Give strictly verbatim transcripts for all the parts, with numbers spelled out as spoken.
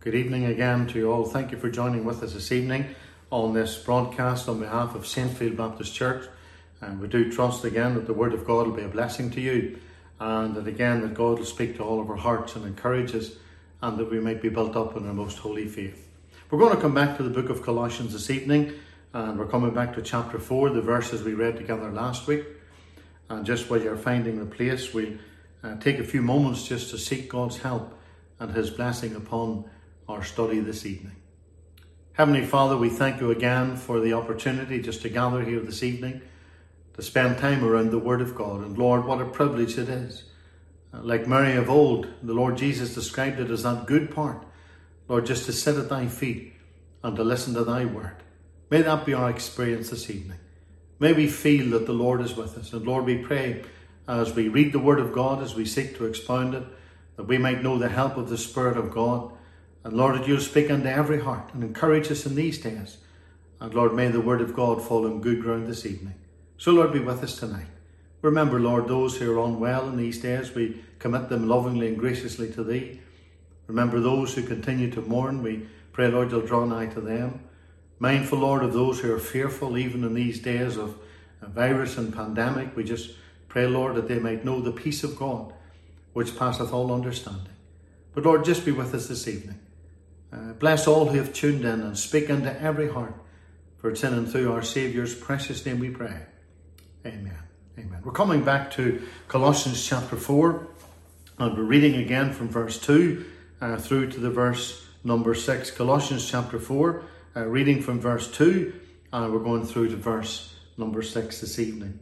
Good evening again to you all. Thank you for joining with us this evening on this broadcast on behalf of Saintfield Baptist Church. And we do trust again that the Word of God will be a blessing to you, and that again that God will speak to all of our hearts and encourage us, and that we might be built up in our most holy faith. We're going to come back to the book of Colossians this evening, and we're coming back to chapter four, the verses we read together last week. And just while you're finding the place, we'll uh, take a few moments just to seek God's help and His blessing upon our study this evening. Heavenly Father, we thank you again for the opportunity just to gather here this evening, to spend time around the Word of God. And Lord, what a privilege it is. Like Mary of old, the Lord Jesus described it as that good part, Lord, just to sit at thy feet and to listen to thy word. May that be our experience this evening. May we feel that the Lord is with us. And Lord, we pray as we read the Word of God, as we seek to expound it, that we might know the help of the Spirit of God. And Lord, that you'll speak into every heart and encourage us in these days. And Lord, may the Word of God fall on good ground this evening. So Lord, be with us tonight. Remember, Lord, those who are unwell in these days, we commit them lovingly and graciously to thee. Remember those who continue to mourn, we pray, Lord, you'll draw nigh to them. Mindful, Lord, of those who are fearful, even in these days of a virus and pandemic, we just pray, Lord, that they might know the peace of God, which passeth all understanding. But Lord, just be with us this evening. Uh, bless all who have tuned in and speak into every heart. For it's in and through our Saviour's precious name we pray. Amen. Amen. We're coming back to Colossians chapter four, and we're reading again from verse two uh, through to the verse number six. Colossians chapter four, uh, reading from verse two, and we're going through to verse number six this evening.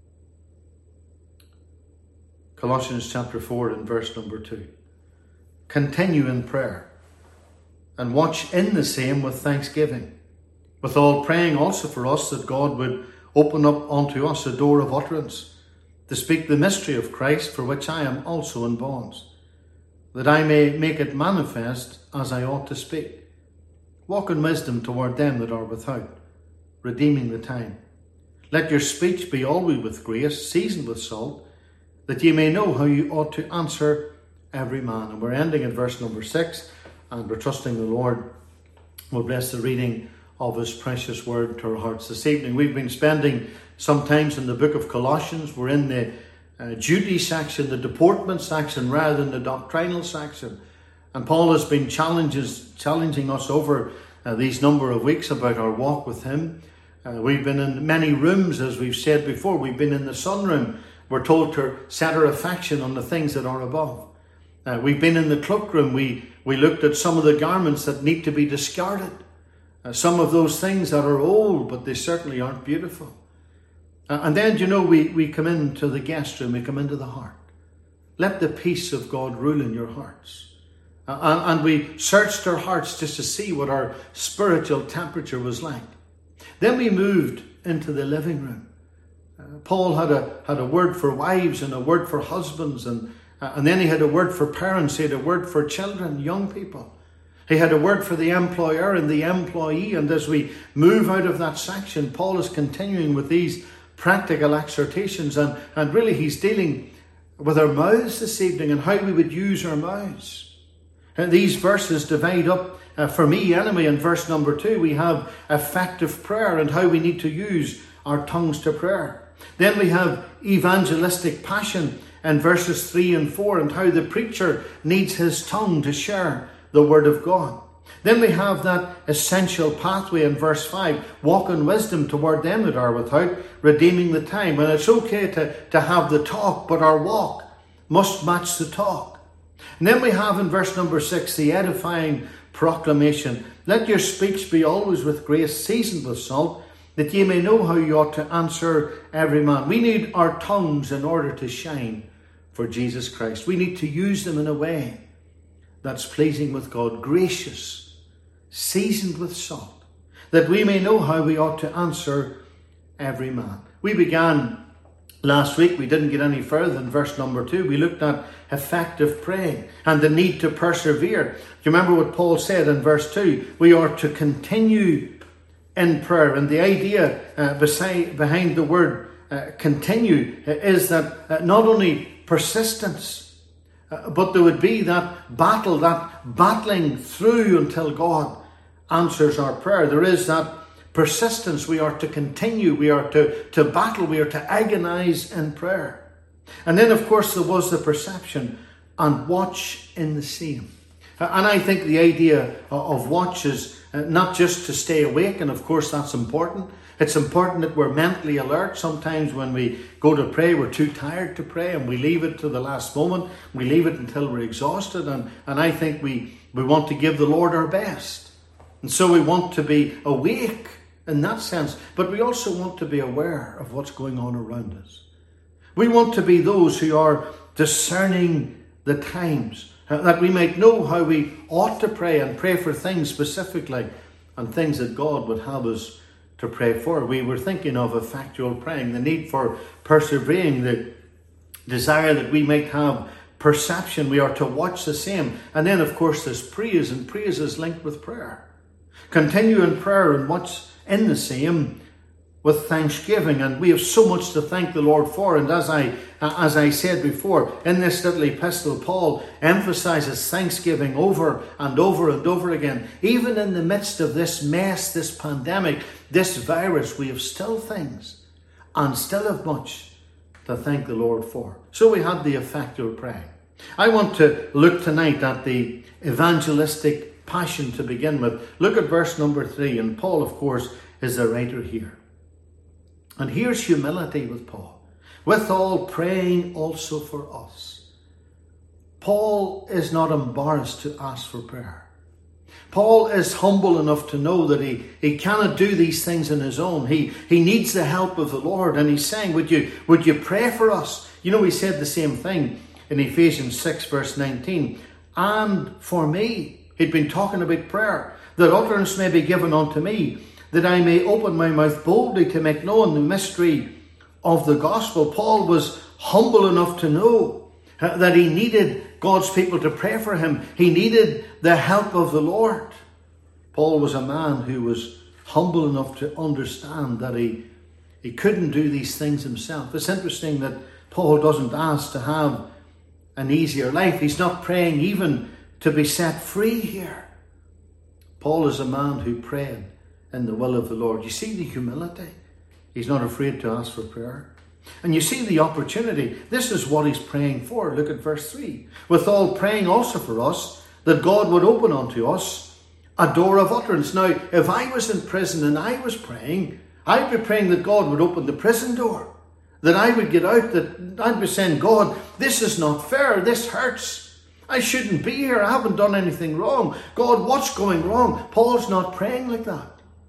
Colossians chapter four and verse number two. Continue in prayer, and watch in the same with thanksgiving, with all praying also for us, that God would open up unto us a door of utterance, to speak the mystery of Christ, for which I am also in bonds, that I may make it manifest as I ought to speak. Walk in wisdom toward them that are without, redeeming the time. Let your speech be always with grace, seasoned with salt, that ye may know how you ought to answer every man. And we're ending at verse number six, and we're trusting the Lord will bless the reading of His precious word to our hearts this evening. We've been spending some times in the book of Colossians. We're in the uh, duty section, the deportment section, rather than the doctrinal section. And Paul has been challenges, challenging us over uh, these number of weeks about our walk with Him. Uh, we've been in many rooms, as we've said before. We've been in the sunroom. We're told to set our affection on the things that are above. Uh, we've been in the cloakroom. We, we looked at some of the garments that need to be discarded. Uh, some of those things that are old, but they certainly aren't beautiful. Uh, and then, you know, we, we come into the guest room, we come into the heart. Let the peace of God rule in your hearts. Uh, and, and we searched our hearts just to see what our spiritual temperature was like. Then we moved into the living room. Uh, Paul had a, had a word for wives and a word for husbands, and, uh, and then he had a word for parents, he had a word for children, young people. He had a word for the employer and the employee. And as we move out of that section, Paul is continuing with these practical exhortations. And, and really he's dealing with our mouths this evening and how we would use our mouths. And these verses divide up, uh, for me anyway, in verse number two, we have effective prayer and how we need to use our tongues to prayer. Then we have evangelistic passion in verses three and four, and how the preacher needs his tongue to share the word of God. Then we have that essential pathway in verse five. Walk in wisdom toward them that are without, redeeming the time. And it's okay to, to have the talk, but our walk must match the talk. And then we have in verse number six, the edifying proclamation. Let your speech be always with grace, seasoned with salt, that ye may know how you ought to answer every man. We need our tongues in order to shine for Jesus Christ. We need to use them in a way that's pleasing with God, gracious, seasoned with salt, that we may know how we ought to answer every man. We began last week, we didn't get any further than verse number two. We looked at effective praying and the need to persevere. Do you remember what Paul said in verse two? We are to continue in prayer. And the idea uh, beside, behind the word uh, continue is that uh, not only persistence, Uh, but there would be that battle, that battling through until God answers our prayer. There is that persistence. We are to continue. We are to, to battle. We are to agonize in prayer. And then, of course, there was the perception and watch in the same. And I think the idea of watch is not just to stay awake, and of course that's important. It's important that we're mentally alert. Sometimes when we go to pray, we're too tired to pray and we leave it to the last moment. We leave it until we're exhausted. And, and I think we, we want to give the Lord our best. And so we want to be awake in that sense. But we also want to be aware of what's going on around us. We want to be those who are discerning the times, that we might know how we ought to pray and pray for things specifically and things that God would have us to pray for. We were thinking of effectual praying, the need for persevering, the desire that we might have perception. We are to watch the same. And then, of course, there's praise, and praise is linked with prayer. Continue in prayer and watch in the same with thanksgiving. And we have so much to thank the Lord for. And as I as I said before, in this little epistle, Paul emphasizes thanksgiving over and over and over again. Even in the midst of this mess, this pandemic, this virus, we have still things and still have much to thank the Lord for. So we had the effectual praying. I want to look tonight at the evangelistic passion to begin with. Look at verse number three. And Paul, of course, is the writer here. And here's humility with Paul. Withal praying also for us. Paul is not embarrassed to ask for prayer. Paul is humble enough to know that he, he cannot do these things on his own. He, he needs the help of the Lord. And he's saying, would you, would you pray for us? You know, he said the same thing in Ephesians six verse nineteen. And for me, he'd been talking about prayer, that utterance may be given unto me, that I may open my mouth boldly to make known the mystery of the gospel. Paul was humble enough to know that he needed God's people to pray for him. He needed the help of the Lord. Paul was a man who was humble enough to understand that he, he couldn't do these things himself. It's interesting that Paul doesn't ask to have an easier life. He's not praying even to be set free here. Paul is a man who prayed in the will of the Lord. You see the humility. He's not afraid to ask for prayer. And you see the opportunity. This is what he's praying for. Look at verse three. Withal praying also for us, that God would open unto us a door of utterance. Now, if I was in prison and I was praying, I'd be praying that God would open the prison door. That I would get out, that I'd be saying, God, this is not fair. This hurts. I shouldn't be here. I haven't done anything wrong. God, what's going wrong? Paul's not praying like that.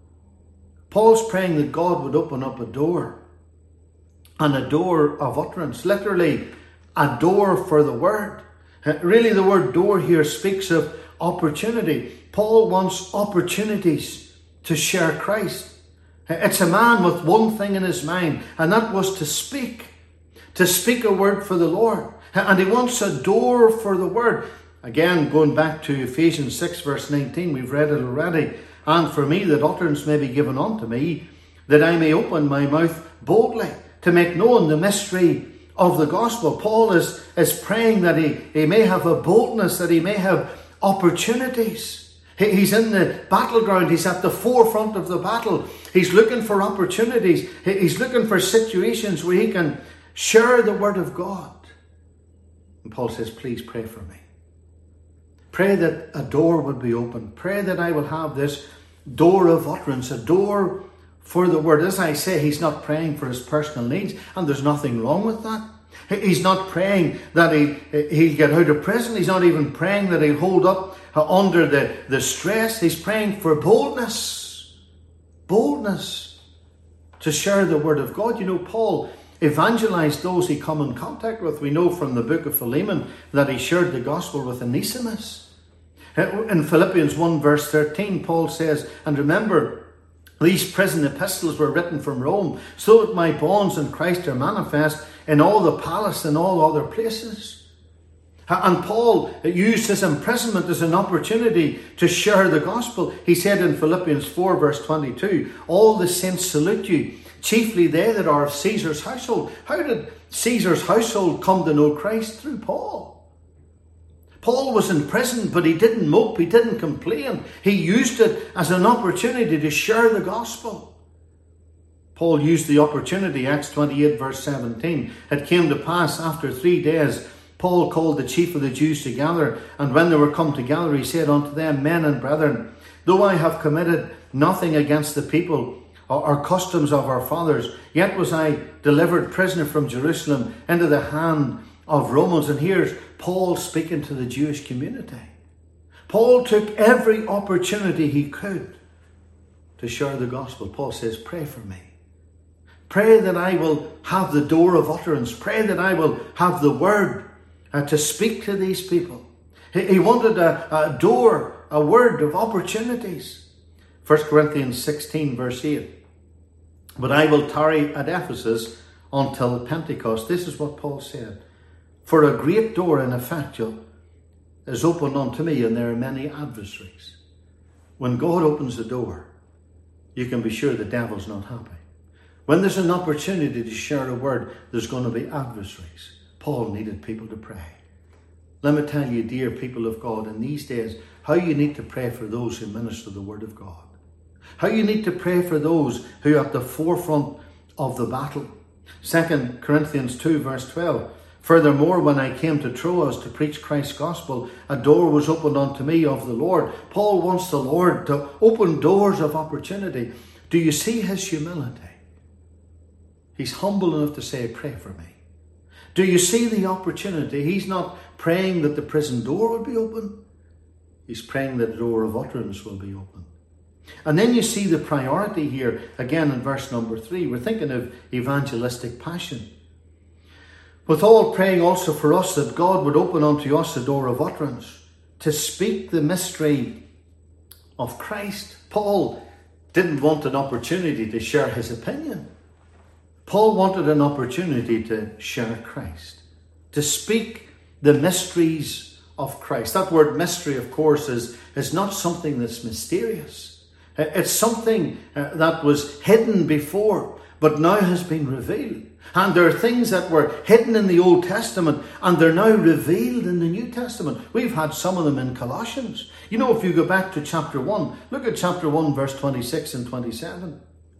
Paul's praying that God would open up a door, and a door of utterance, literally a door for the word. Really, the word door here speaks of opportunity. Paul wants opportunities to share Christ. It's a man with one thing in his mind, and that was to speak, to speak a word for the Lord. And he wants a door for the word. Again, going back to Ephesians six verse nineteen, we've read it already. And for me, that utterance may be given unto me, that I may open my mouth boldly to make known the mystery of the gospel. Paul is, is praying that he, he may have a boldness, that he may have opportunities. He, he's in the battleground. He's at the forefront of the battle. He's looking for opportunities. He, he's looking for situations where he can share the word of God. And Paul says, please pray for me. Pray that a door would be opened. Pray that I will have this door of utterance, a door for the word. As I say, he's not praying for his personal needs, and there's nothing wrong with that. He's not praying that he, he'll get out of prison. He's not even praying that he'll hold up under the, the stress. He's praying for boldness. Boldness to share the word of God. You know, Paul evangelized those he come in contact with. We know from the book of Philemon that he shared the gospel with Onesimus. In Philippians one verse thirteen, Paul says, and remember, these prison epistles were written from Rome, so that my bonds in Christ are manifest in all the palace and all other places. And Paul used his imprisonment as an opportunity to share the gospel. He said in Philippians four verse twenty-two, all the saints salute you, chiefly they that are of Caesar's household. How did Caesar's household come to know Christ? Through Paul. Paul was in prison, but he didn't mope, he didn't complain. He used it as an opportunity to share the gospel. Paul used the opportunity, Acts twenty-eight verse seventeen. It came to pass after three days, Paul called the chief of the Jews together, and when they were come together, he said unto them, Men and brethren, though I have committed nothing against the people or, or customs of our fathers, yet was I delivered prisoner from Jerusalem into the hand of Romans. And here's Paul speaking to the Jewish community. Paul took every opportunity he could to share the gospel. Paul says, pray for me. Pray that I will have the door of utterance. Pray that I will have the word uh, to speak to these people. He, he wanted a, a door, a word of opportunities. First Corinthians sixteen verse eight. But I will tarry at Ephesus until Pentecost. This is what Paul said. For a great door and effectual is opened unto me, and there are many adversaries. When God opens the door, you can be sure the devil's not happy. When there's an opportunity to share a word, there's going to be adversaries. Paul needed people to pray. Let me tell you, dear people of God, in these days, how you need to pray for those who minister the word of God. How you need to pray for those who are at the forefront of the battle. Second Corinthians two verse twelve. Furthermore, when I came to Troas to preach Christ's gospel, a door was opened unto me of the Lord. Paul wants the Lord to open doors of opportunity. Do you see his humility? He's humble enough to say, pray for me. Do you see the opportunity? He's not praying that the prison door will be open. He's praying that the door of utterance will be open. And then you see the priority here, again in verse number three. We're thinking of evangelistic passion. Withal praying also for us that God would open unto us a door of utterance to speak the mystery of Christ. Paul didn't want an opportunity to share his opinion. Paul wanted an opportunity to share Christ, to speak the mysteries of Christ. That word mystery, of course, is, is not something that's mysterious. It's something uh, that was hidden before, but now has been revealed. And there are things that were hidden in the Old Testament, and they're now revealed in the New Testament. We've had some of them in Colossians. You know, if you go back to chapter one, look at chapter one, verse twenty-six and twenty-seven.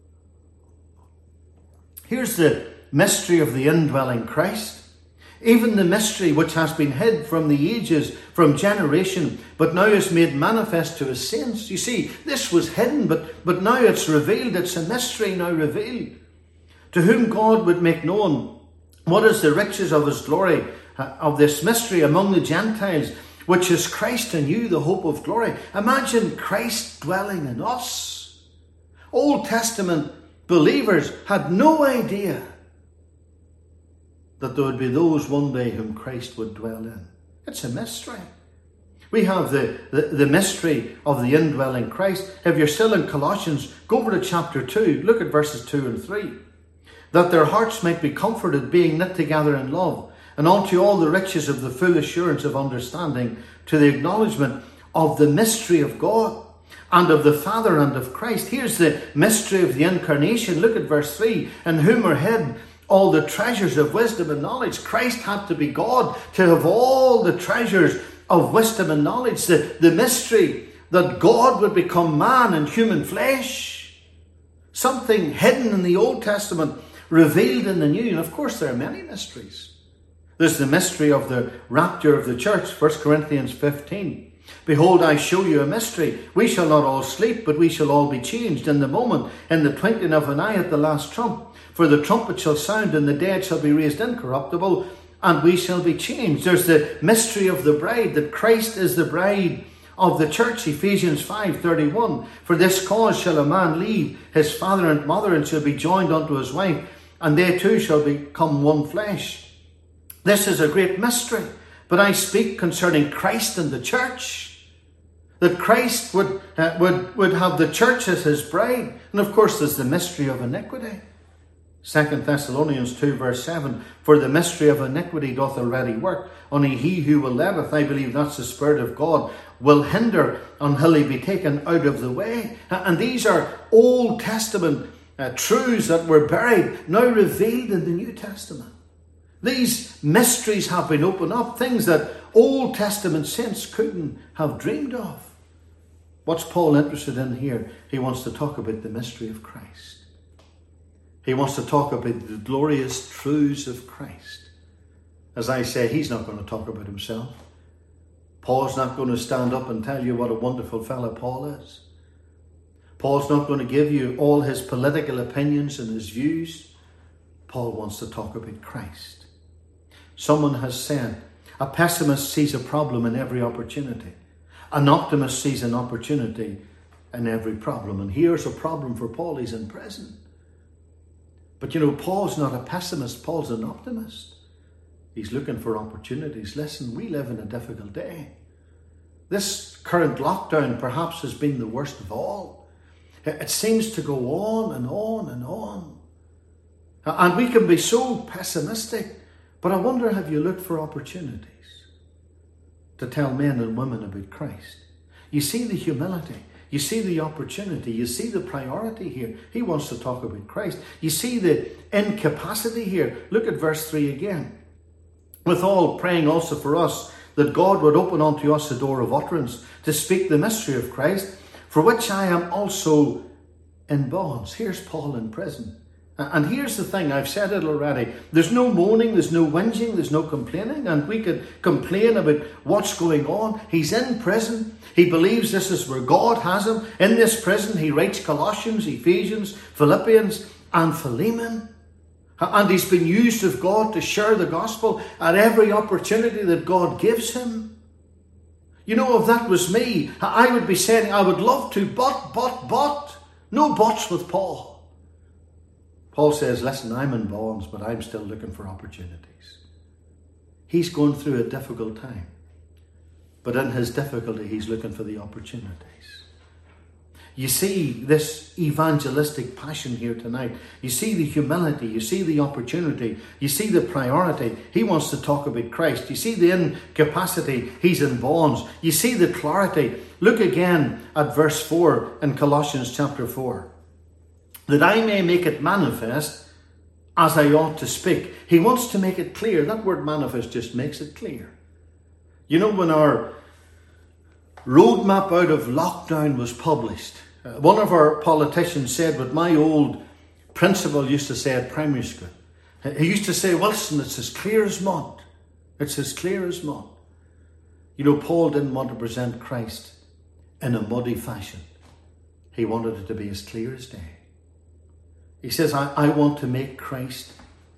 Here's the mystery of the indwelling Christ. Even the mystery which has been hid from the ages, from generation, but now is made manifest to his saints. You see, this was hidden, but, but now it's revealed. It's a mystery now revealed. To whom God would make known what is the riches of his glory, uh, of this mystery among the Gentiles, which is Christ in you, the hope of glory. Imagine Christ dwelling in us. Old Testament believers had no idea that there would be those one day whom Christ would dwell in. It's a mystery. We have the, the, the mystery of the indwelling Christ. If you're still in Colossians, go over to chapter two. Look at verses two and three. That their hearts might be comforted, being knit together in love, and unto all the riches of the full assurance of understanding, to the acknowledgement of the mystery of God, and of the Father and of Christ. Here's the mystery of the incarnation. Look at verse three. In whom are hid all the treasures of wisdom and knowledge. Christ had to be God to have all the treasures of wisdom and knowledge. The, the mystery that God would become man in human flesh. Something hidden in the Old Testament, revealed in the New. And of course there are many mysteries. There's the mystery of the rapture of the church. First Corinthians fifteen. Behold, I show you a mystery. We shall not all sleep, but we shall all be changed in the moment, in the twinkling of an eye at the last trump. For the trumpet shall sound, and the dead shall be raised incorruptible, and we shall be changed. There's the mystery of the bride, that Christ is the bride of the church. Ephesians five thirty-one. For this cause shall a man leave his father and mother, and shall be joined unto his wife, and they two shall become one flesh. This is a great mystery. But I speak concerning Christ and the church. That Christ would, uh, would, would have the church as his bride. And of course there's the mystery of iniquity. Second Thessalonians two verse seven. For the mystery of iniquity doth already work. Only he who will letteth, I believe that's the Spirit of God, will hinder until he be taken out of the way. And these are Old Testament uh, truths that were buried, now revealed in the New Testament. These mysteries have been opened up, things that Old Testament saints couldn't have dreamed of. What's Paul interested in here? He wants to talk about the mystery of Christ. He wants to talk about the glorious truths of Christ. As I say, he's not going to talk about himself. Paul's not going to stand up and tell you what a wonderful fellow Paul is. Paul's not going to give you all his political opinions and his views. Paul wants to talk about Christ. Someone has said, a pessimist sees a problem in every opportunity. An optimist sees an opportunity in every problem. And here's a problem for Paul. He's in prison. But you know, Paul's not a pessimist. Paul's an optimist. He's looking for opportunities. Listen, we live in a difficult day. This current lockdown perhaps has been the worst of all. It seems to go on and on and on. And we can be so pessimistic. But I wonder, have you looked for opportunities to tell men and women about Christ? You see the humility. You see the opportunity. You see the priority here. He wants to talk about Christ. You see the incapacity here. Look at verse three again. Withal, praying also for us, that God would open unto us a door of utterance to speak the mystery of Christ, for which I am also in bonds. Here's Paul in prison. And here's the thing, I've said it already. There's no moaning, there's no whinging, there's no complaining. And we could complain about what's going on. He's in prison. He believes this is where God has him. In this prison, he writes Colossians, Ephesians, Philippians, and Philemon. And he's been used of God to share the gospel at every opportunity that God gives him. You know, if that was me, I would be saying, I would love to, but, but, but. No buts with Paul. Paul says, listen, I'm in bonds, but I'm still looking for opportunities. He's going through a difficult time. But in his difficulty, he's looking for the opportunities. You see this evangelistic passion here tonight. You see the humility. You see the opportunity. You see the priority. He wants to talk about Christ. You see the incapacity. He's in bonds. You see the clarity. Look again at verse four in Colossians chapter four. That I may make it manifest as I ought to speak. He wants to make it clear. That word manifest just makes it clear. You know, when our roadmap out of lockdown was published, uh, one of our politicians said what my old principal used to say at primary school. He used to say, Wilson, it's as clear as mud. It's as clear as mud. You know, Paul didn't want to present Christ in a muddy fashion. He wanted it to be as clear as day. He says, I, I want to make Christ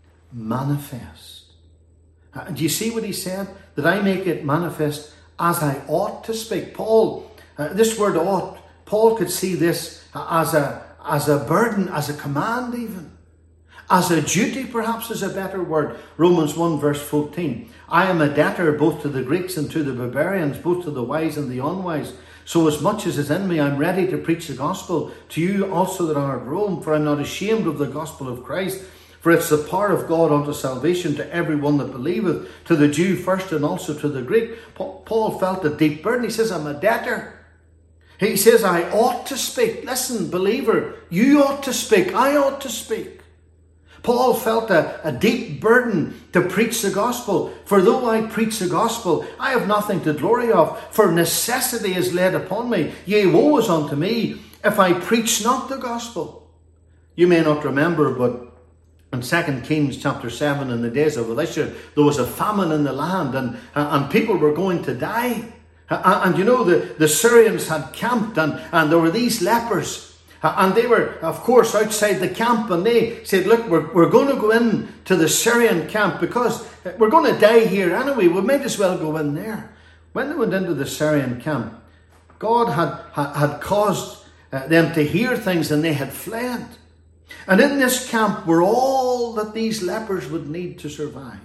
manifest. Uh, do you see what he said? That I make it manifest as I ought to speak. Paul, uh, this word ought, Paul could see this as a, as a burden, as a command even. As a duty, perhaps, is a better word. Romans one verse fourteen. I am a debtor both to the Greeks and to the barbarians, both to the wise and the unwise. So as much as is in me, I'm ready to preach the gospel to you also that are at Rome, for I'm not ashamed of the gospel of Christ. For it's the power of God unto salvation to everyone that believeth, to the Jew first and also to the Greek. Paul felt a deep burden. He says, I'm a debtor. He says, I ought to speak. Listen, believer, you ought to speak. I ought to speak. Paul felt a, a deep burden to preach the gospel. For though I preach the gospel, I have nothing to glory of. For necessity is laid upon me. Yea, woe is unto me if I preach not the gospel. You may not remember, but in Second Kings chapter seven, in the days of Elisha, there was a famine in the land, and, and people were going to die. And, and you know, the, the Syrians had camped, and, and there were these lepers. And they were, of course, outside the camp, and they said, look, we're, we're going to go in to the Syrian camp because we're going to die here anyway. We might as well go in there. When they went into the Syrian camp, God had, had caused them to hear things, and they had fled. And in this camp were all that these lepers would need to survive.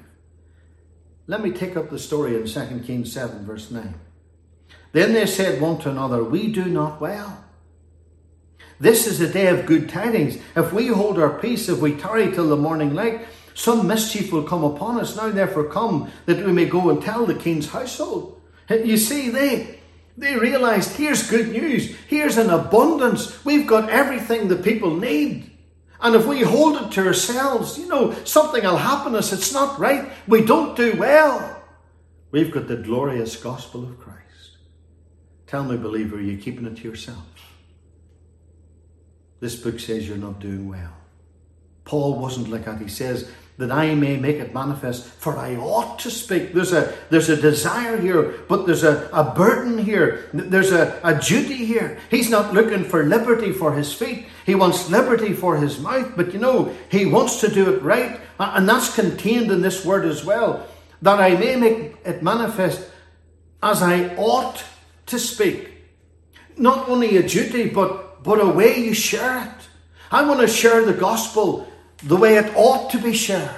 Let me take up the story in Second Kings seven, verse nine. Then they said one to another, we do not well. This is a day of good tidings. If we hold our peace, if we tarry till the morning light, some mischief will come upon us. Now therefore come, that we may go and tell the king's household. You see, they, they realized, here's good news. Here's an abundance. We've got everything the people need. And if we hold it to ourselves, you know, something will happen to us. It's not right. We don't do well. We've got the glorious gospel of Christ. Tell me, believer, are you keeping it to yourself? This book says you're not doing well. Paul wasn't like that. He says, that I may make it manifest, for I ought to speak. There's a there's a desire here, but there's a, a burden here. There's a, a duty here. He's not looking for liberty for his feet. He wants liberty for his mouth. But you know, he wants to do it right. And that's contained in this word as well. That I may make it manifest as I ought to speak. Not only a duty, but, but a way you share it. I want to share the gospel the way it ought to be shared.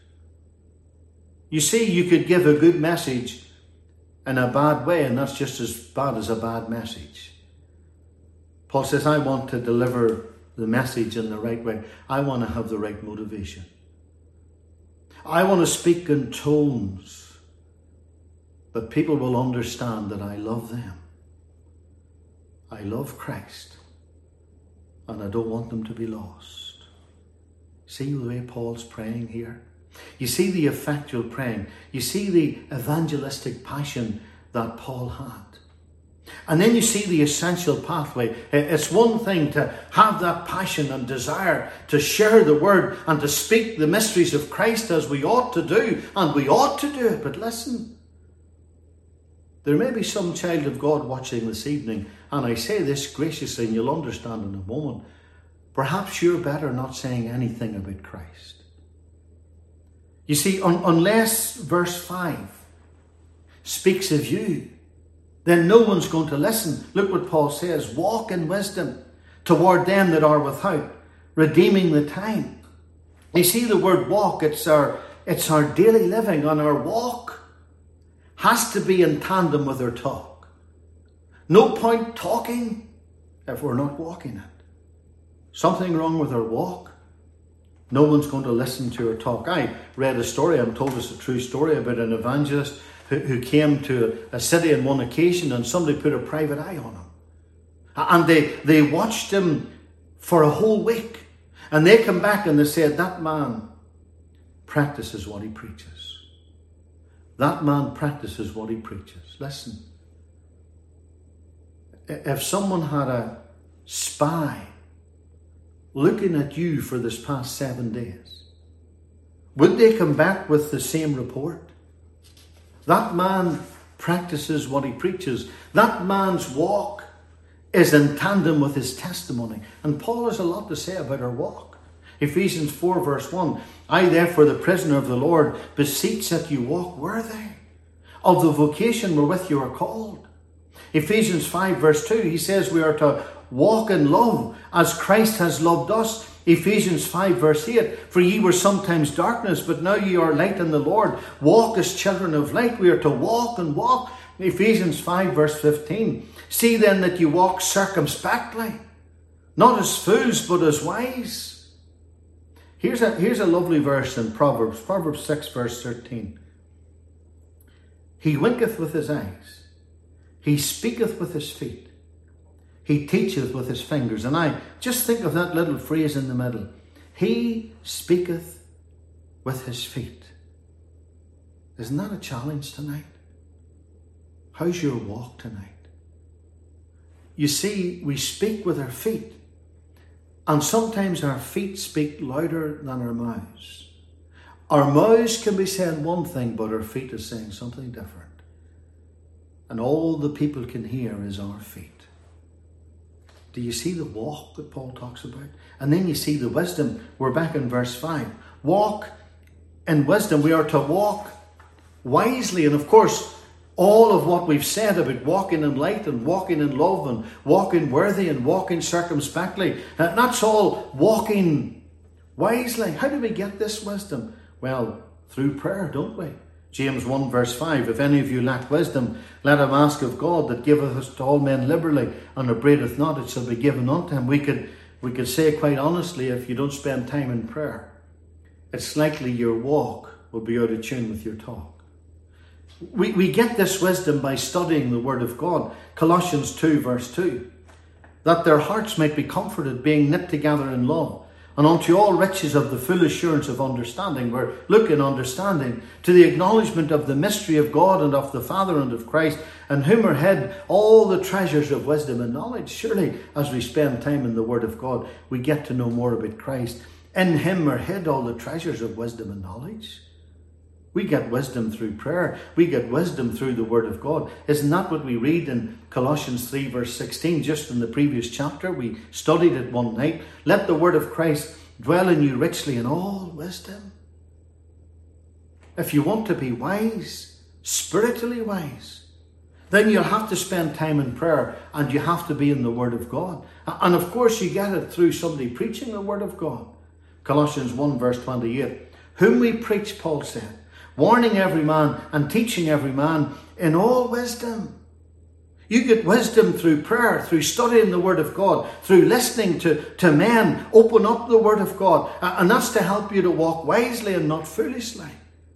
You see, you could give a good message in a bad way, and that's just as bad as a bad message. Paul says, I want to deliver the message in the right way. I want to have the right motivation. I want to speak in tones that people will understand that I love them. I love Christ, and I don't want them to be lost. See the way Paul's praying here? You see the effectual praying. You see the evangelistic passion that Paul had. And then you see the essential pathway. It's one thing to have that passion and desire to share the word and to speak the mysteries of Christ as we ought to do, and we ought to do it. But listen, there may be some child of God watching this evening, and I say this graciously and you'll understand in a moment. Perhaps you're better not saying anything about Christ. You see, un- unless verse five speaks of you, then no one's going to listen. Look what Paul says, walk in wisdom toward them that are without, redeeming the time. You see the word walk, it's our, it's our daily living, and our walk has to be in tandem with our talk. No point talking if we're not walking it. Something wrong with our walk, no one's going to listen to our talk. I read a story, I'm told it's a true story, about an evangelist who, who came to a city on one occasion and somebody put a private eye on him. And they, they watched him for a whole week. And they come back and they said, that man practices what he preaches. That man practices what he preaches. Listen, if someone had a spy looking at you for this past seven days, would they come back with the same report? That man practices what he preaches. That man's walk is in tandem with his testimony. And Paul has a lot to say about our walk. Ephesians four verse one, I therefore, the prisoner of the Lord, beseech that you walk worthy of the vocation wherewith you are called. Ephesians five verse two, he says we are to walk in love as Christ has loved us. Ephesians five verse eight, for ye were sometimes darkness, but now ye are light in the Lord. Walk as children of light. We are to walk and walk. Ephesians five verse fifteen, see then that you walk circumspectly, not as fools, but as wise. Here's a, here's a lovely verse in Proverbs, Proverbs six verse thirteen. He winketh with his eyes, he speaketh with his feet, he teacheth with his fingers. And I just think of that little phrase in the middle. He speaketh with his feet. Isn't that a challenge tonight? How's your walk tonight? You see, we speak with our feet. And sometimes our feet speak louder than our mouths. Our mouths can be saying one thing, but our feet is saying something different. And all the people can hear is our feet. Do you see the walk that Paul talks about? And then you see the wisdom. We're back in verse five. Walk in wisdom. We are to walk wisely. And of course, all of what we've said about walking in light and walking in love and walking worthy and walking circumspectly, that's all walking wisely. How do we get this wisdom? Well, through prayer, don't we? James one verse five, if any of you lack wisdom, let him ask of God, that giveth us to all men liberally, and upbraideth not, it shall be given unto him. We could, we could say quite honestly, if you don't spend time in prayer, it's likely your walk will be out of tune with your talk. We, we get this wisdom by studying the Word of God. Colossians two verse two, that their hearts might be comforted, being knit together in love, And unto all riches of the full assurance of understanding. We're looking understanding to the acknowledgement of the mystery of God and of the Father and of Christ, and whom are hid all the treasures of wisdom and knowledge. Surely, as we spend time in the Word of God, we get to know more about Christ. In him are hid all the treasures of wisdom and knowledge. We get wisdom through prayer. We get wisdom through the Word of God. Isn't that what we read in Colossians three verse sixteen, just in the previous chapter? We studied it one night. Let the Word of Christ dwell in you richly in all wisdom. If you want to be wise, spiritually wise, then you'll have to spend time in prayer, and you have to be in the Word of God. And of course you get it through somebody preaching the Word of God. Colossians one verse twenty-eight. Whom we preach, Paul said, warning every man and teaching every man in all wisdom. You get wisdom through prayer, through studying the Word of God, through listening to, to men open up the Word of God. And that's to help you to walk wisely and not foolishly.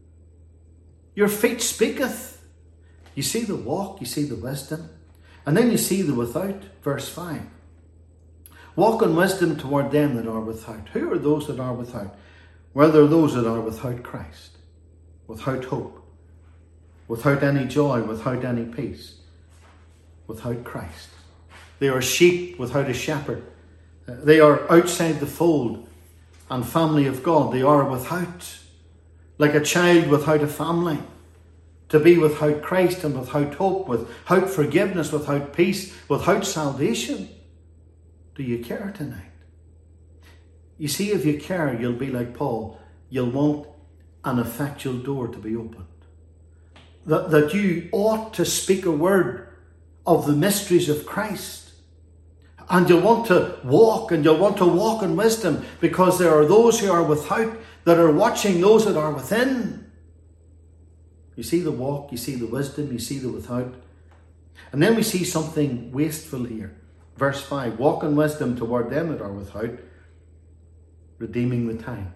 Your feet speaketh. You see the walk, you see the wisdom. And then you see the without, verse five. Walk in wisdom toward them that are without. Who are those that are without? Well, they're those that are without Christ. Without hope, without any joy, without any peace, without Christ. They are sheep without a shepherd. They are outside the fold and family of God. They are without, like a child without a family. To be without Christ and without hope, without forgiveness, without peace, without salvation. Do you care tonight? You see, if you care, you'll be like Paul. You'll want an effectual door to be opened. That, that you ought to speak a word of the mysteries of Christ. And you'll want to walk, and you'll want to walk in wisdom, because there are those who are without that are watching those that are within. You see the walk, you see the wisdom, you see the without. And then we see something wasteful here. Verse five, walk in wisdom toward them that are without, redeeming the time.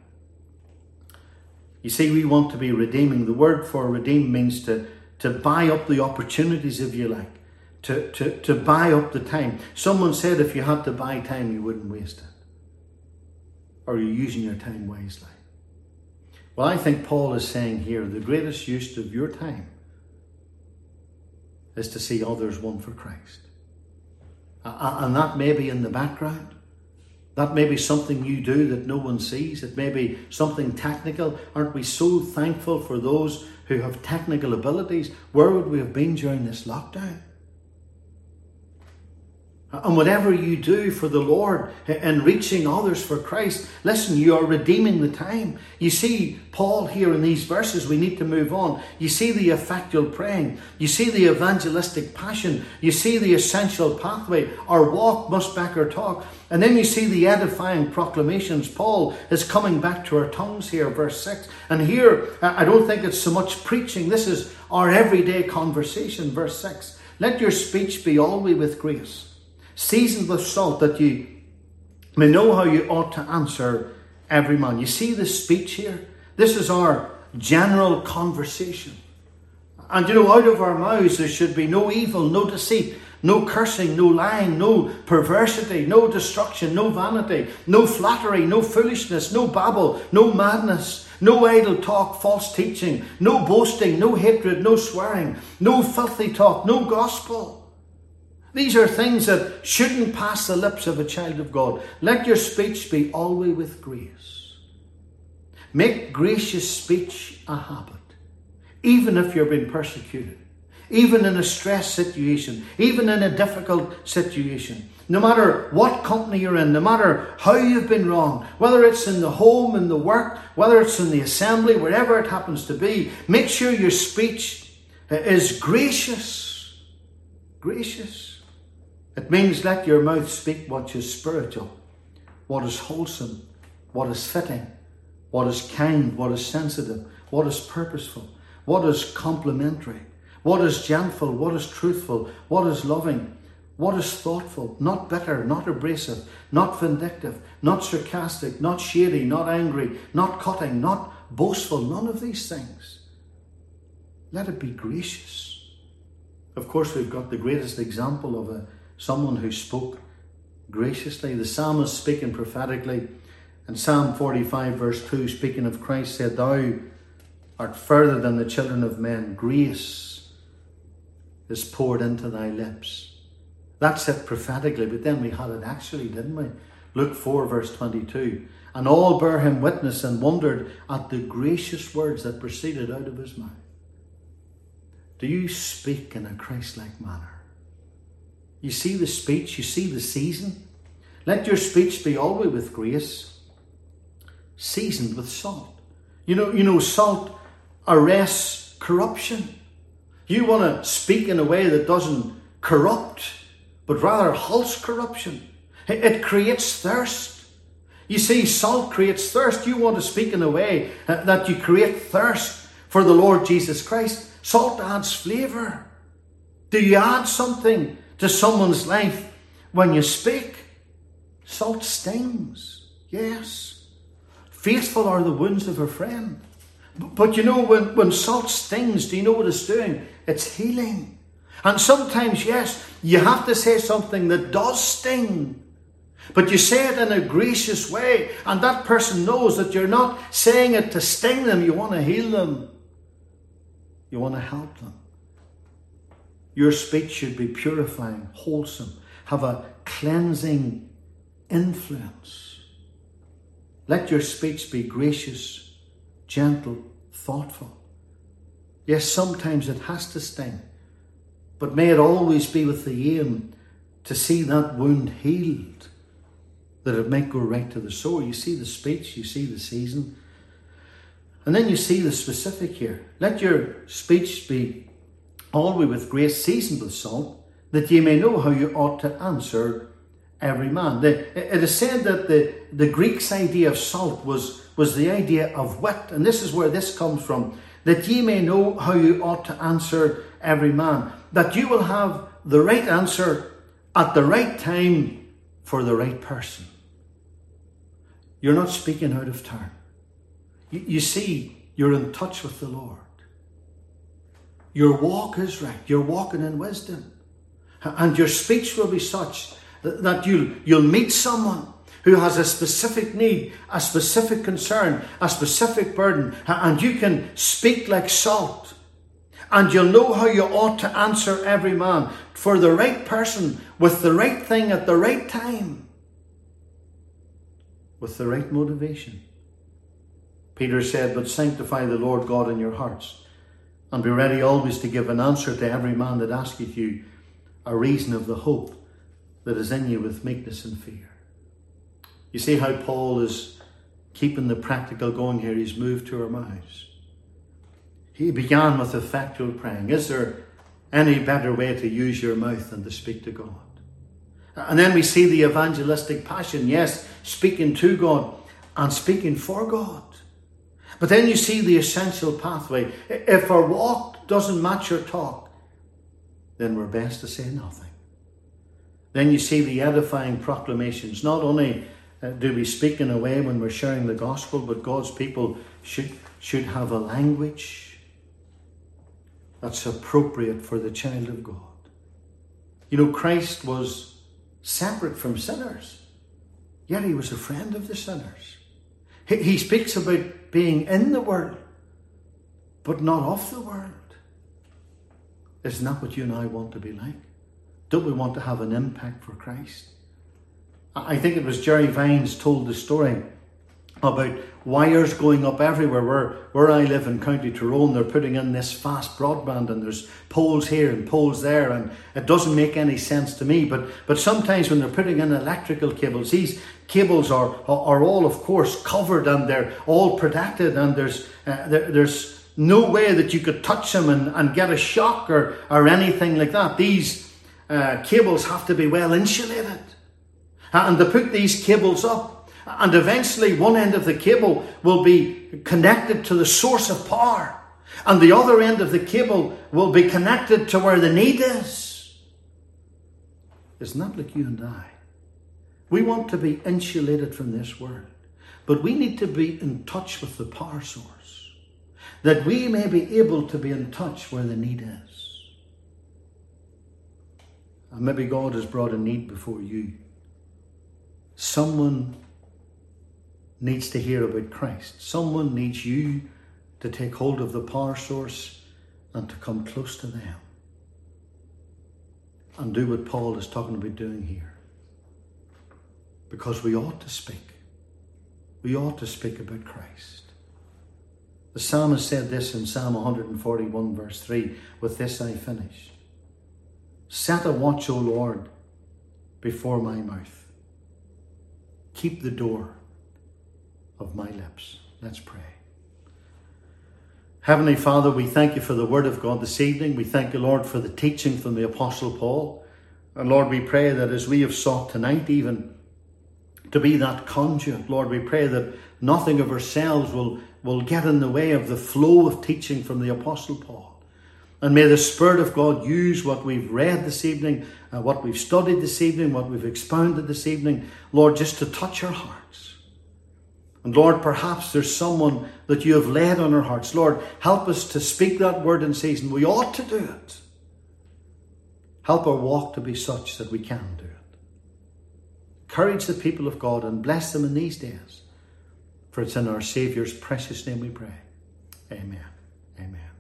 You see, we want to be redeeming. The word for redeem means to, to buy up the opportunities, if you like. To, to, to buy up the time. Someone said if you had to buy time, you wouldn't waste it. Or you're using your time wisely. Well, I think Paul is saying here, the greatest use of your time is to see others won for Christ. And that may be in the background. That may be something you do that no one sees. It may be something technical. Aren't we so thankful for those who have technical abilities? Where would we have been during this lockdown? And whatever you do for the Lord in reaching others for Christ, listen, you are redeeming the time. You see Paul here in these verses. We need to move on. You see the effectual praying. You see the evangelistic passion. You see the essential pathway. Our walk must back our talk. And then you see the edifying proclamations. Paul is coming back to our tongues here, verse six. And here, I don't think it's so much preaching. This is our everyday conversation, verse six. Let your speech be always with grace, seasoned with salt, that you may know how you ought to answer every man. You see this speech here? This is our general conversation. And you know, out of our mouths there should be no evil, no deceit, no cursing, no lying, no perversity, no destruction, no vanity, no flattery, no foolishness, no babble, no madness, no idle talk, false teaching, no boasting, no hatred, no swearing, no filthy talk, no gospel. These are things that shouldn't pass the lips of a child of God. Let your speech be always with grace. Make gracious speech a habit. Even if you're being persecuted. Even in a stress situation. Even in a difficult situation. No matter what company you're in. No matter how you've been wronged. Whether it's in the home, in the work. Whether it's in the assembly. Wherever it happens to be. Make sure your speech is gracious. Gracious. It means let your mouth speak what is spiritual, what is wholesome, what is fitting, what is kind, what is sensitive, what is purposeful, what is complimentary, what is gentle, what is truthful, what is loving, what is thoughtful, not bitter, not abrasive, not vindictive, not sarcastic, not shady, not angry, not cutting, not boastful, none of these things. Let it be gracious. Of course, we've got the greatest example of a someone who spoke graciously. The psalmist speaking prophetically And Psalm forty-five verse two, speaking of Christ, said, Thou art further than the children of men. Grace is poured into thy lips. That's it prophetically, but then we had it actually, didn't we? Luke four verse twenty-two. And all bare him witness and wondered at the gracious words that proceeded out of his mouth. Do you speak in a Christ-like manner? You see the speech, you see the season. Let your speech be always with grace, seasoned with salt. You know, you know, salt arrests corruption. You want to speak in a way that doesn't corrupt, but rather halts corruption. It, it creates thirst. You see, salt creates thirst. You want to speak in a way that you create thirst for the Lord Jesus Christ. Salt adds flavour. Do you add something to someone's life when you speak? Salt stings. Yes. Faithful are the wounds of a friend. But you know, when, when salt stings, do you know what it's doing? It's healing. And sometimes, yes, you have to say something that does sting. But you say it in a gracious way, and that person knows that you're not saying it to sting them. You want to heal them. You want to help them. Your speech should be purifying, wholesome, have a cleansing influence. Let your speech be gracious, gentle, thoughtful. Yes, sometimes it has to sting, but may it always be with the aim to see that wound healed, that it might go right to the soul. You see the speech, you see the season, and then you see the specific here. Let your speech be always with grace, seasoned with salt, that ye may know how you ought to answer every man. The, it is said that the, the Greeks' idea of salt was, was the idea of wit, and this is where this comes from. That ye may know how you ought to answer every man. That you will have the right answer at the right time for the right person. You're not speaking out of turn. You, you see, you're in touch with the Lord. Your walk is right. You're walking in wisdom. And your speech will be such that you'll, you'll meet someone who has a specific need, a specific concern, a specific burden, and you can speak like salt. And you'll know how you ought to answer every man for the right person, with the right thing at the right time, with the right motivation. Peter said, but sanctify the Lord God in your hearts, and be ready always to give an answer to every man that asketh you a reason of the hope that is in you with meekness and fear. You see how Paul is keeping the practical going here. He's moved to our mouths. He began with effectual praying. Is there any better way to use your mouth than to speak to God? And then we see the evangelistic passion. Yes, speaking to God and speaking for God. But then you see the essential pathway. If our walk doesn't match our talk, then we're best to say nothing. Then you see the edifying proclamations. Not only uh, do we speak in a way when we're sharing the gospel, but God's people should, should have a language that's appropriate for the child of God. You know, Christ was separate from sinners, yet he was a friend of the sinners. He, he speaks about being in the world, but not of the world. Isn't that what you and I want to be like? Don't we want to have an impact for Christ? I think it was Jerry Vines told the story about wires going up everywhere. Where, where I live in County Tyrone, they're putting in this fast broadband, and there's poles here and poles there, and it doesn't make any sense to me. But but sometimes when they're putting in electrical cables, these cables are are all, of course, covered, and they're all protected, and there's uh, there, there's no way that you could touch them and, and get a shock or, or anything like that. These uh, cables have to be well insulated. And they put these cables up, and eventually one end of the cable will be connected to the source of power, and the other end of the cable will be connected to where the need is. Isn't that like you and I? We want to be insulated from this world, but we need to be in touch with the power source, that we may be able to be in touch where the need is. And maybe God has brought a need before you. Someone needs to hear about Christ. Someone needs you to take hold of the power source and to come close to them and do what Paul is talking about doing here. Because we ought to speak. We ought to speak about Christ. The psalmist said this in Psalm one forty-one verse three, with this I finish. Set a watch, O Lord, before my mouth. Keep the door of my lips. Let's pray. Heavenly Father, we thank you for the word of God this evening. We thank you, Lord, for the teaching from the Apostle Paul. And Lord, we pray that as we have sought tonight even to be that conduit, Lord, we pray that nothing of ourselves will, will get in the way of the flow of teaching from the Apostle Paul. And may the Spirit of God use what we've read this evening, uh, what we've studied this evening, what we've expounded this evening, Lord, just to touch our hearts. And Lord, perhaps there's someone that you have laid on our hearts. Lord, help us to speak that word in season. We ought to do it. Help our walk to be such that we can do it. Encourage the people of God and bless them in these days. For it's in our Saviour's precious name we pray. Amen. Amen.